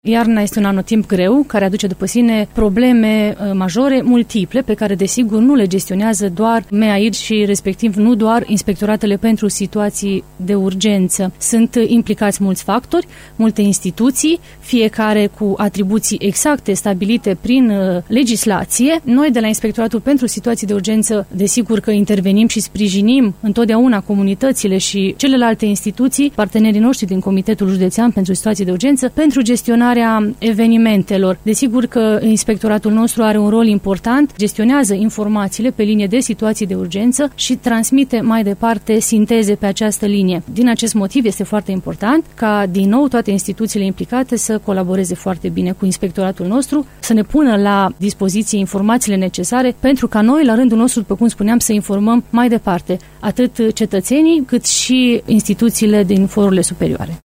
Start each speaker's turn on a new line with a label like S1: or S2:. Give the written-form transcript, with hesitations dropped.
S1: Iarna este un anotimp greu, care aduce după sine probleme majore, multiple, pe care desigur nu le gestionează doar MEAID și respectiv nu doar inspectoratele pentru situații de urgență. Sunt implicați mulți factori, multe instituții, fiecare cu atribuții exacte stabilite prin legislație. Noi de la Inspectoratul pentru situații de urgență, desigur că intervenim și sprijinim întotdeauna comunitățile și celelalte instituții, partenerii noștri din Comitetul Județean pentru situații de urgență, pentru gestionarea evenimentelor. Desigur că inspectoratul nostru are un rol important, gestionează informațiile pe linie de situații de urgență și transmite mai departe sinteze pe această linie. Din acest motiv este foarte important ca din nou toate instituțiile implicate să colaboreze foarte bine cu inspectoratul nostru, să ne pună la dispoziție informațiile necesare pentru ca noi, la rândul nostru, după cum spuneam, să informăm mai departe atât cetățenii cât și instituțiile din forurile superioare.